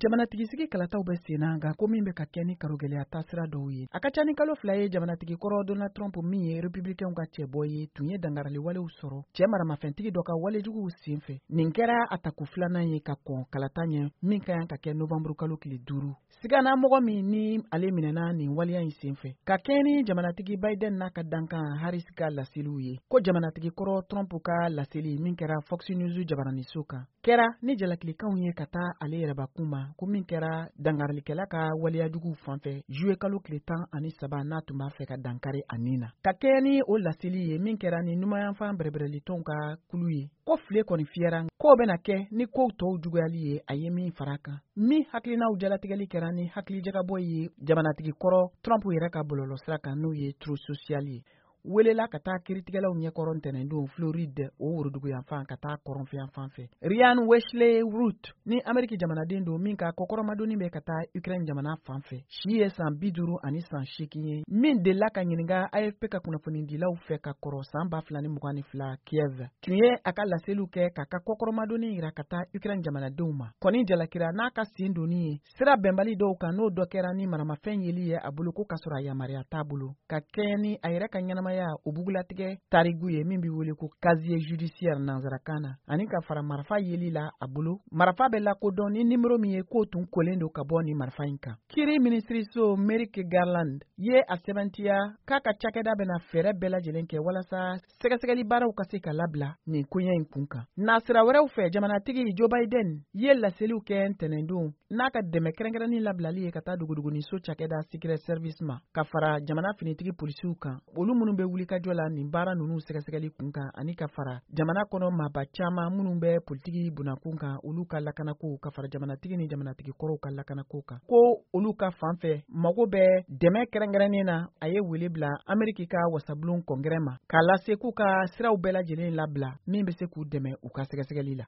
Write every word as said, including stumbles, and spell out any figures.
Jamanatigi sigi kalataw bɛ sen na nka ko min bɛ ka kɛ ni karogɛlɛya taasira dɔw ye. A ka ca ni kalo fila ye jamanatigi kɔrɔ Donald Trump min ye républicain ka cɛbɔ ye tun ye dangarali walew sɔrɔ cɛ maramafɛntigi dɔ ka walejuguw sen fɛ. Nin kɛra ataku filanan ye ka kɔn kalata ɲɛ min ka kan ka kɛ novembre kalo tile duuru. Sigana mɔgɔ min ni ale minɛna nin waleya in sen fɛ ka kɛ ni jamanatigi Biden n'a ka dankan Harris ka laseliw ye. Ko jamanatigi kɔrɔ Trump ka laseli min kɛra Fox News jabaraniso kan kɛra ni jalakilikanw ye ka taa ale yɛrɛbakun ma ko min kɛra dangarilikɛla ka waleyajuguw fanfɛ juwe kalo tile tan ani saba n'a tun b'a fɛ ka dankari a nin na. Ka kɛ ni o laseli ye min kɛra ni numayanfan bɛrɛbɛrɛlitɔnw ka kulu ye ko file kɔni fiyɛra k'o bɛna kɛ ni kow tɔw juguyali ye a ye min fara kan. Min hakilinaw jalatigɛli kɛra ni hakilijagabɔ ye jamanatigi kɔrɔ Trump yɛrɛ ka bɔlɔlɔsira kan n'o ye Truth Social ye. Welela ka taa kiritigɛlaw ɲɛkɔrɔ ntɛnɛndon Floride o woroduguyanfan ka taa kɔrɔnfɛyanfan fɛ. Ryan Wesley Root ni Ameriki jamanaden don min ka kɔkɔrɔmadonni bɛ ka taa Ukraine jamana fan fɛ. Si ye san bi duuru ani san seegin ye min delila ka ɲininka A F P ka kunnafonidilaw fɛ ka kɔrɔ san ba fila ni mugan ni fila Kiev. Tun ye a ka laseliw kɛ k'a ka kɔkɔrɔmadonni yira ka taa Ukraine jamanadenw ma. Kɔni jalakira n'a ka sen donni ye sira bɛnbali dɔw kan n'o dɔ kɛra ni maramafɛn yeli ye a bolo ko ka sɔrɔ a yamaruya t'a bolo ka kɛɲɛ ni a yɛrɛ ka ɲɛnamaya o bugulatigɛ tarigu ye min bɛ wele ko casier judiciaire nanzarakan na ani ka fara marifa yeli la a bolo. Marifa bɛ lakodɔn ni nimero min ye k'o tun kolen don ka bɔ ni marifa in kan. Kiri minisiriso Merrick Garland ye a sɛbɛntiya k'a ka cakɛda bɛna fɛɛrɛ bɛɛ lajɛlen kɛ walasa sɛgɛsɛgɛli baaraw ka se ka labila nin koɲɛ in kun kan. Nasira wɛrɛw fɛ jamanatigi Joe Biden ye laseliw kɛ ntɛnɛndon n'a ka dɛmɛ kɛrɛnkɛrɛnni labilali ye ka taa duguduguniso cakɛda Secret Service ma ka fara jamana finitigi polisiw kan olu minnu bɛ wuli kajɔ la nin baara ninnu sɛgɛsɛgɛli kun kan ani ka fara jamana kɔnɔ maaba caman minnu bɛ politigi bunakun kan olu ka lakanako ka fara jamanatigi ni jamanatigi kɔrɔw ka lakanako kan ko olu ka fanfɛ mago bɛ dɛmɛ kɛrɛnkɛrɛnnen na a ye wele bila Ameriki ka wasabulon kɔngrɛ ma k'a lase k'u ka siraw bɛɛ lajɛlen labila min bɛ se k'u dɛmɛ u ka sɛgɛsɛgɛli la.